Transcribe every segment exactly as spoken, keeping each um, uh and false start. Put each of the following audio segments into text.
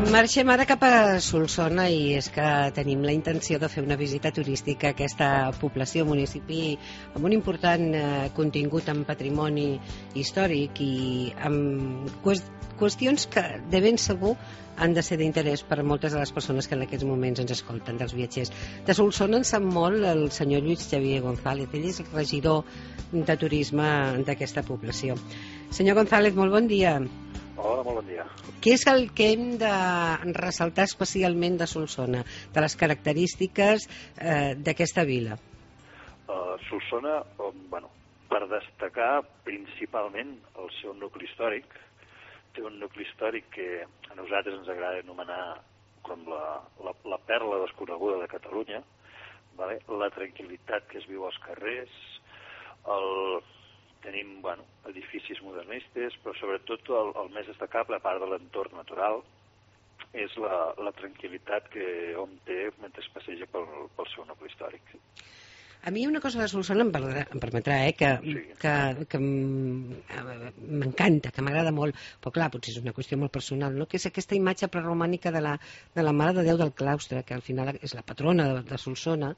Marxem ara cap a Solsona i és que tenim la intenció de fer una visita turística a aquesta població, municipi amb un important eh, contingut en patrimoni històric i amb qüestions que de ben segur han de ser d'interès per a moltes de les persones que en aquests moments ens escolten, dels viatgers. De Solsona en sap molt el senyor Lluís Xavier González, ell és el regidor de turisme d'aquesta població. Senyor González, molt bon dia. Hola, molt bon dia. Què és el que hem de ressaltar especialment de Solsona, de les característiques eh, d'aquesta vila? Uh, Solsona, um, bueno, per destacar principalment el seu nucli històric, té un nucli històric que a nosaltres ens agrada anomenar com la, la, la perla desconeguda de Catalunya, vale? La tranquil·litat que es viu als carrers, el... tenim bueno, edificis modernistes, però sobretot el, el més destacable, a part de l'entorn natural, és la, la tranquil·litat que hom té mentre es passeja pel, pel seu nucli històric. A mi una cosa de Solsona em, em permetrà, eh, que, sí. que, que m'encanta, que m'agrada molt, però clar, potser és una qüestió molt personal, no? Que és aquesta imatge preromànica de la, de la Mare de Déu del Claustre, que al final és la patrona de, de Solsona,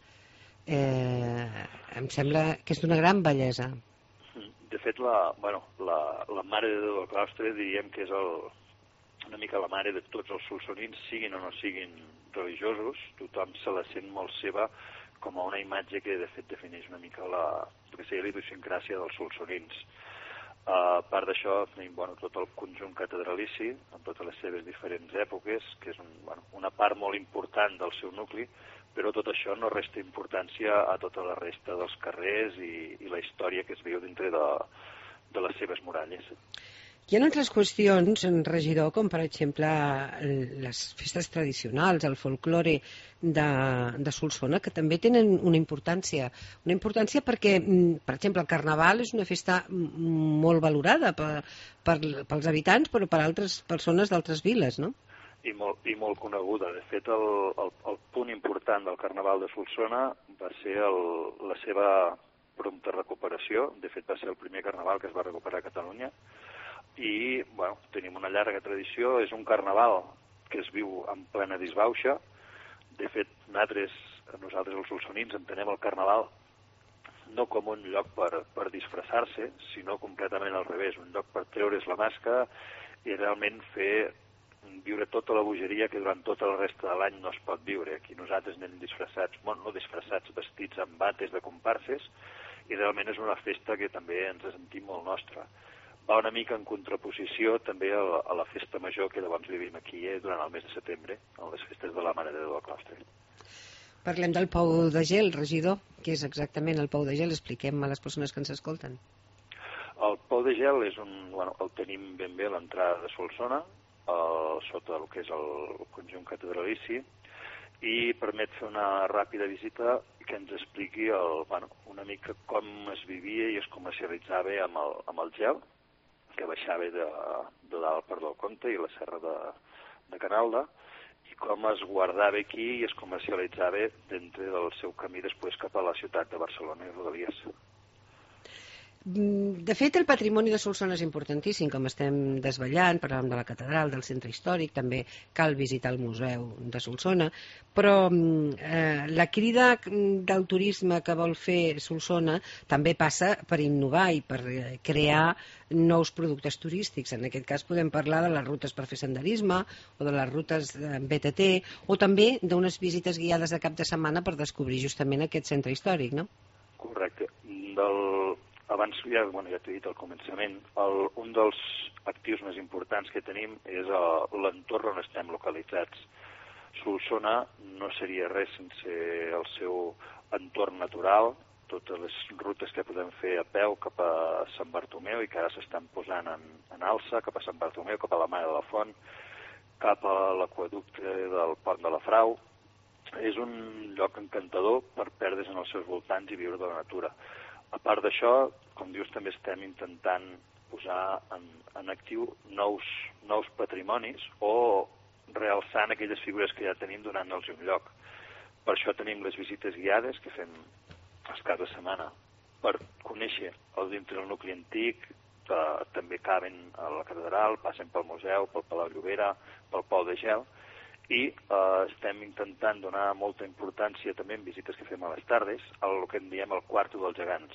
eh, em sembla que és d'una gran bellesa. De fet, la, bueno, la, la Mare de Déu del Claustre diríem que és el, una mica la mare de tots els solsonins, siguin o no siguin religiosos, tothom se la sent molt seva com a una imatge que de fet defineix una mica la, que seria la idiosincràsia dels solsonins. Uh, a part d'això, tenim bueno, tot el conjunt catedralici, en totes les seves diferents èpoques, que és un, bueno, una part molt important del seu nucli, però tot això no resta importància a tota la resta dels carrers i, i la història que es viu dintre de, de les seves muralles. Hi ha altres qüestions, regidor, com per exemple les festes tradicionals, el folklore de, de Solsona, que també tenen una importància. Una importància perquè, per exemple, el Carnaval és una festa molt valorada per, per, pels habitants, però per altres persones d'altres viles, no? I molt, i molt coneguda. De fet, el, el, el punt important del Carnaval de Solsona va ser el, la seva prompta recuperació. De fet, va ser el primer Carnaval que es va recuperar a Catalunya. I, bueno, tenim una llarga tradició. És un Carnaval que es viu en plena disbauxa. De fet, nosaltres, nosaltres els solsonins entenem el Carnaval no com un lloc per, per disfressar-se, sinó completament al revés, un lloc per treure's la màscara i realment fer viure tota la bogeria que durant tota la resta de l'any no es pot viure. Aquí nosaltres anem disfressats, bueno, no disfressats, vestits amb bates de comparses, i realment és una festa que també ens sentim molt nostra. Va una mica en contraposició també a la, a la festa major que llavors vivim aquí eh, durant el mes de setembre, en les festes de la Mare de Déu del Claustre. Parlem del Pou de Gel, regidor. Què és exactament el Pou de Gel? Expliquem a les persones que ens escolten. El Pou de Gel és un, bueno, el tenim ben bé a l'entrada de Solsona, el, sota el que és el conjunt catedralici, i permet fer una ràpida visita que ens expliqui el, bueno, una mica com es vivia i es comercialitzava amb el, amb el gel, que baixava de, de dalt per del Comte i la serra de, de Canalda, i com es guardava aquí i es comercialitzava dintre del seu camí després cap a la ciutat de Barcelona i Rodalies. De fet, el patrimoni de Solsona és importantíssim, com estem desvetllant, parlàvem de la catedral, del centre històric, també cal visitar el museu de Solsona, però eh, la crida del turisme que vol fer Solsona també passa per innovar i per crear nous productes turístics. En aquest cas podem parlar de les rutes per fer senderisme o de les rutes B T T o també d'unes visites guiades de cap de setmana per descobrir justament aquest centre històric, no? Correcte. Del... Abans, ja, bueno, ja t'he dit al començament, el, un dels actius més importants que tenim és l'entorn on estem localitzats. Solsona no seria res sense el seu entorn natural, totes les rutes que podem fer a peu cap a Sant Bartomeu i que ara s'estan posant en, en alça, cap a Sant Bartomeu, cap a la Mare de la Font, cap a l'aqüeducte del Pont de la Frau. És un lloc encantador per perdre's en els seus voltants i viure de la natura. A part d'això, com dius, també estem intentant posar en, en actiu nous, nous patrimonis o realçant aquelles figures que ja tenim donant-nos un lloc. Per això tenim les visites guiades que fem els caps de setmana per conèixer el dintre del nucli antic, que també caben a la catedral, passen pel museu, pel Palau Llobera, pel Pou de Gel, i eh, estem intentant donar molta importància també en visites que fem a les tardes, al que en diem el quarto dels gegants.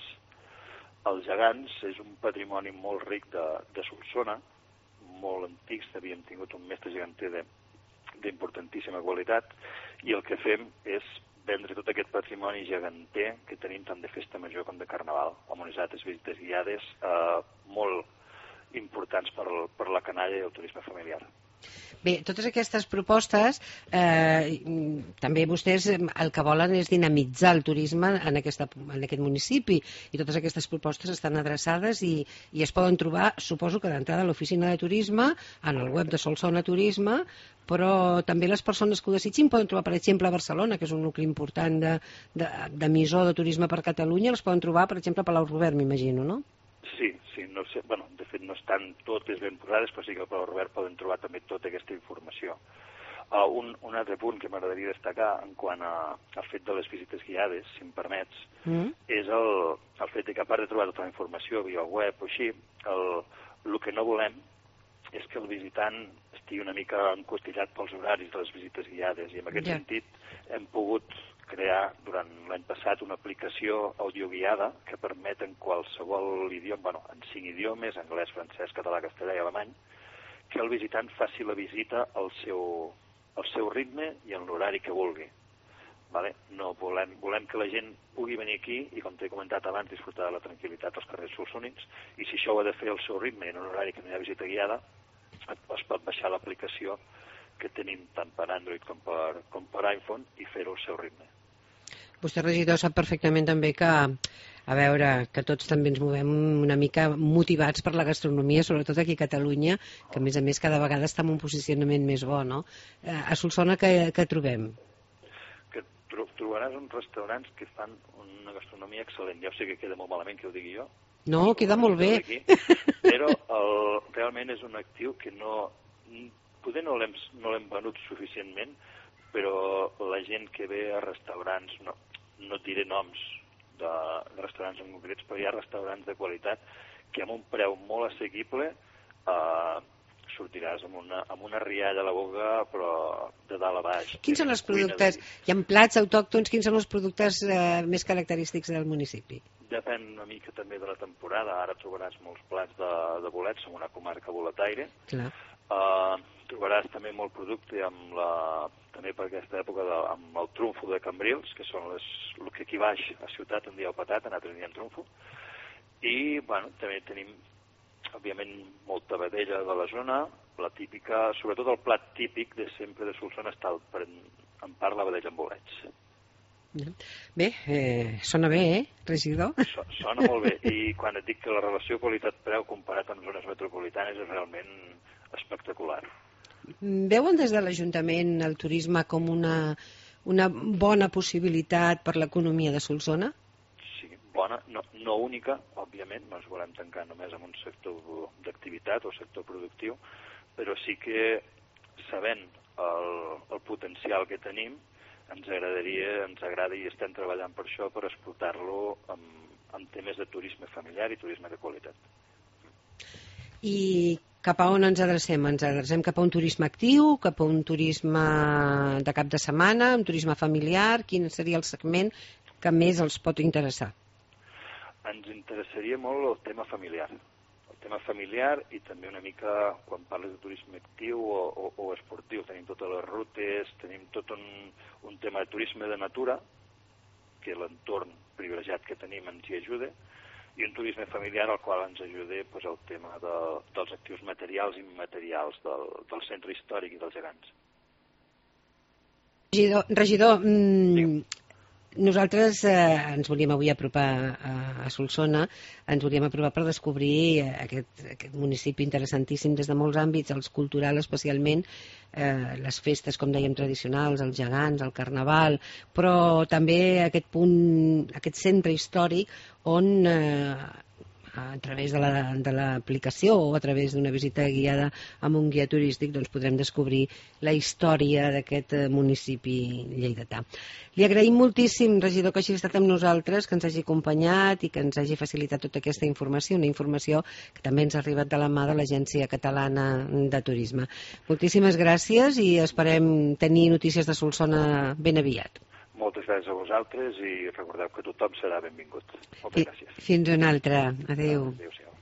Els gegants és un patrimoni molt ric de, de Solsona, molt antics, havíem tingut un mestre geganter d'importantíssima qualitat, i el que fem és vendre tot aquest patrimoni geganter que tenim tant de festa major com de carnaval, amb unes altres visites guiades eh, molt importants per, per la canalla i el turisme familiar. Bé, totes aquestes propostes, eh, també vostès el que volen és dinamitzar el turisme en, aquesta, en aquest municipi, i totes aquestes propostes estan adreçades i, i es poden trobar, suposo que d'entrada a l'oficina de turisme, en el web de Solsona Turisme, però també les persones que ho desitgin poden trobar, per exemple, a Barcelona, que és un nucli important d'emissor de, de, de turisme per Catalunya, les poden trobar, per exemple, a Palau Robert, m'imagino, no? Sí, sí, no sé, bueno, de fet no estan totes ben posades, però sí que al Palau Robert poden trobar també tota aquesta informació. Uh, un, un altre punt que m'agradaria destacar en quant a, al fet de les visites guiades, si em permets, mm. és el, el fet que a part de trobar tota la informació via web o així, el, el que no volem és que el visitant estigui una mica encostillat pels horaris de les visites guiades, i en aquest yeah. sentit hem pogut crear durant l'any passat una aplicació audioguiada que permet en qualsevol idioma, bueno, en cinc idiomes, anglès, francès, català, castellà i alemany, que el visitant faci la visita al seu, al seu ritme i en l'horari que vulgui. Vale? No volem, volem que la gent pugui venir aquí i, com t'he comentat abans, disfrutar de la tranquil·litat als carrers solsonins, i si això ho ha de fer al seu ritme i en un horari que no hi ha visita guiada, es pot baixar l'aplicació que tenim tant per Android com per, com per iPhone i fer-ho al seu ritme. Vostè, regidor, sap perfectament també que, a veure, que tots també ens movem una mica motivats per la gastronomia, sobretot aquí a Catalunya, que a més a més cada vegada està en un posicionament més bo, no? A Solsona què, què trobem? Que tro trobaràs uns restaurants que fan una gastronomia excel·lent. Ja sé que queda molt malament que ho digui jo. No, queda molt bé. Aquí, però el, realment és un actiu que no... Poder no l'hem no l'hem venut suficientment, però la gent que ve a restaurants, no, no et diré noms de, de restaurants en concrets, però hi ha restaurants de qualitat que amb un preu molt assequible eh, sortiràs amb una, amb una rialla a la boca, però de dalt a baix. Quins són els productes, hi ha plats autòctons, quins són els productes eh, més característics del municipi? Depèn una mica també de la temporada. Ara trobaràs molts plats de, de bolets, som una comarca boletaire. Clar. Uh, trobaràs també molt producte amb la, també per aquesta època de, amb el trumfo de Cambrils, que són les, el que aquí baix a ciutat en dieu patata, nosaltres en diem trumfo, i bueno, també tenim òbviament molta vedella de la zona, la típica, sobretot el plat típic de sempre de Solsona està el, en part la vedella amb bolets. Bé, eh, sona bé, eh, regidor? So, sona molt bé, i quan et dic que la relació qualitat-preu comparat amb zones metropolitanes és realment espectacular. Veuen des de l'Ajuntament el turisme com una, una bona possibilitat per l'economia de Solsona? Sí, bona, no, no única, òbviament, no ens volem tancar només en un sector d'activitat o sector productiu, però sí que sabent el, el potencial que tenim, ens agradaria, ens agrada i estem treballant per això, per explotar-lo amb, amb temes de turisme familiar i turisme de qualitat. I cap a on ens adrecem? Ens adrecem cap a un turisme actiu, cap a un turisme de cap de setmana, un turisme familiar? Quin seria el segment que més els pot interessar? Ens interessaria molt el tema familiar. El tema familiar i també una mica, quan parles de turisme actiu o, o, o esportiu, tenim totes les rutes, tenim tot un, un tema de turisme de natura, que l'entorn privilegiat que tenim ens hi ajuda, i un turisme familiar al qual ens ajuda pues, el tema de, dels actius materials i immaterials del, del centre històric i dels gegants. Regidor, regidor mmm, nosaltres eh, ens volíem avui apropar a, a Solsona, ens volíem apropar per descobrir aquest, aquest municipi interessantíssim des de molts àmbits, els cultural especialment, eh, les festes, com dèiem, tradicionals, els gegants, el carnaval, però també aquest punt, aquest centre històric on eh, a través de l'aplicació o a través d'una visita guiada amb un guia turístic doncs podrem descobrir la història d'aquest municipi lleidatà. Li agraïm moltíssim, regidor, que hagi estat amb nosaltres, que ens hagi acompanyat i que ens hagi facilitat tota aquesta informació, una informació que també ens ha arribat de la mà de l'Agència Catalana de Turisme. Moltíssimes gràcies i esperem tenir notícies de Solsona ben aviat. Moltes gràcies a vosaltres i recordeu que tothom serà benvingut. Moltes gràcies. Fins una altra. Adéu. Adéu-siau.